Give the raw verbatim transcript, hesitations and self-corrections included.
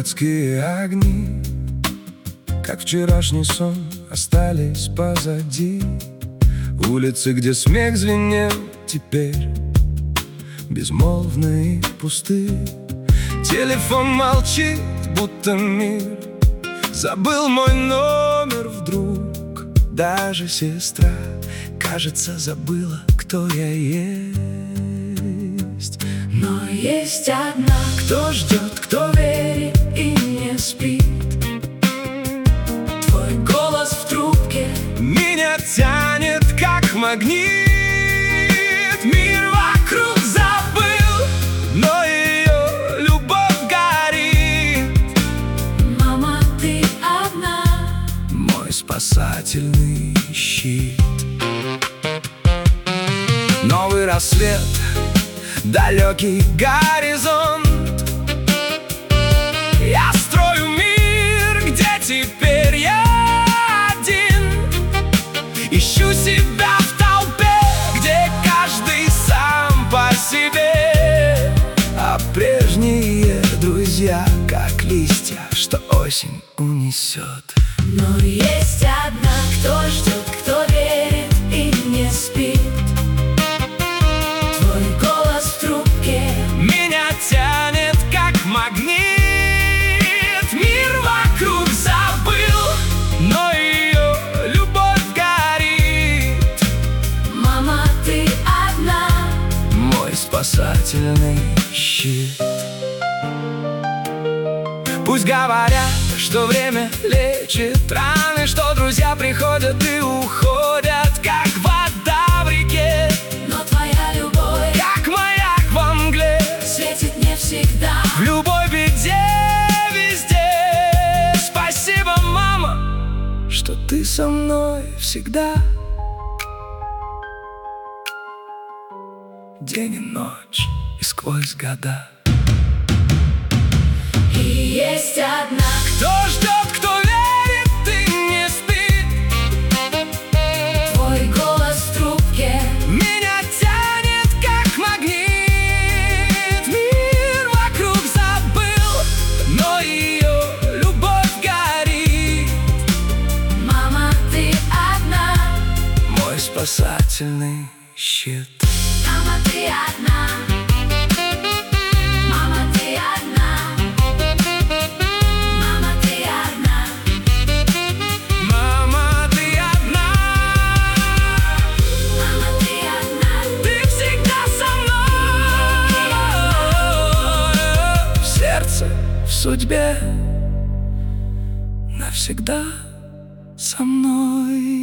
городские огни, как вчерашний сон, остались позади. Улицы, где смех звенел, теперь безмолвны и пусты. Телефон молчит, будто мир забыл мой номер вдруг. Даже сестра, кажется, забыла, кто я есть. Но есть одна, Кто ждет, кто верит и не спит. твой голос в трубке. Меня тянет, как магнит. Мир вокруг забыл, но ее любовь горит. Мама, ты одна, Мой спасательный щит. Новый рассвет, далекий горизонт. Я строю мир, где теперь я один. Ищу себя в толпе, где каждый сам по себе. А прежние друзья, как листья, что осень унесет. но есть одна, кто ждет, кто верит и не спит. Твой голос в трубке. Меня тянет, как магнит. Мир вокруг забыл, но ее любовь горит. Мама, ты одна, Мой спасательный щит. Пусть говорят, что время лечит раны, что друзья приходят и уходят, как вода в реке, но твоя любовь как маяк во мгле. светит не всегда. В любой беде, везде. Спасибо, мама, что ты со мной всегда. День и ночь, и сквозь года. И есть одна, Кто ждет, кто верит и не спит. твой голос в трубке. Меня тянет, как магнит. Мир вокруг забыл, но ее любовь горит. Мама, ты одна, Мой спасательный щит. мама, ты одна. Мама, ты одна. Мама, ты одна. Мама, ты одна. Мама, ты одна. Ты всегда со мной. В сердце, в судьбе, навсегда со мной.